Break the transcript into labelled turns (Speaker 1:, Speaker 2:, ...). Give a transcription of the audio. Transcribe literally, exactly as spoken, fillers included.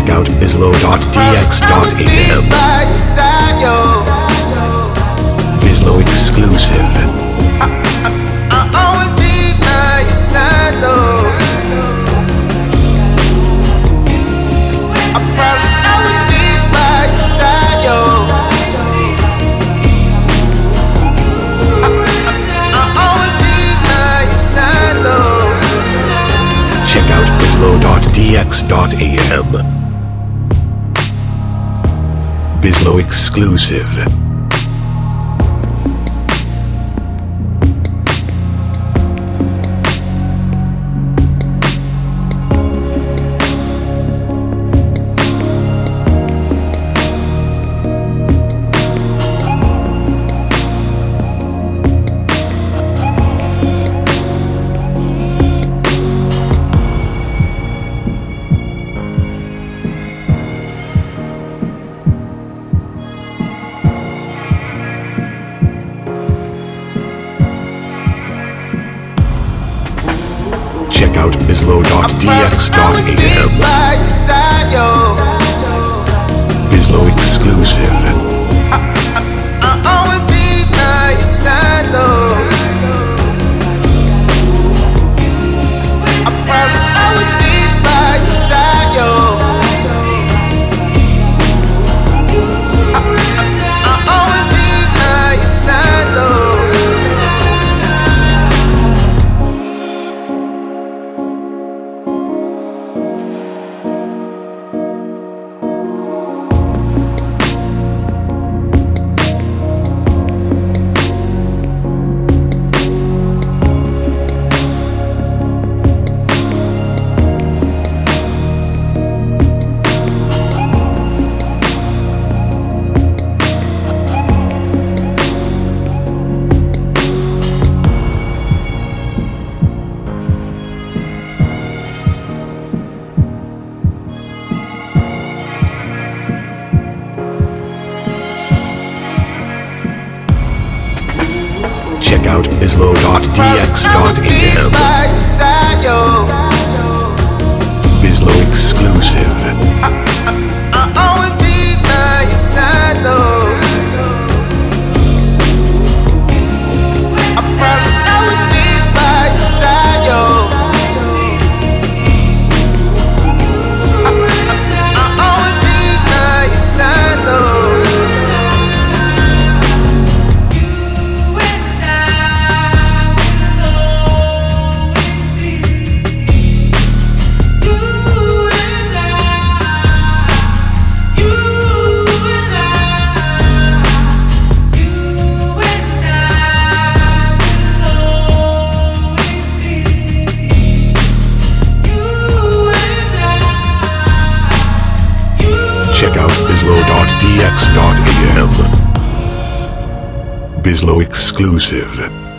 Speaker 1: out bislow dot d x dot a m. Bislow exclusive.
Speaker 2: I'll always be by your side, though. I'll probably always be by your side, yo. I'll always be by your side, though.
Speaker 1: Check out bislow dot d x dot a m. Bislow exclusive. Check out bislow dot d x dot a m. Bislow exclusive.
Speaker 2: I'll always be by your side, though. I'll probably always be by your side, yo. I'll always be by your side, though.
Speaker 1: Check out bislow dot d x dot a m. Bislow exclusive.
Speaker 2: I'll always be by your side, though. I'll probably always be by your side, yo. I'll always be by your side, though.
Speaker 1: Check out bislow dot d x dot a m. Bislow exclusive.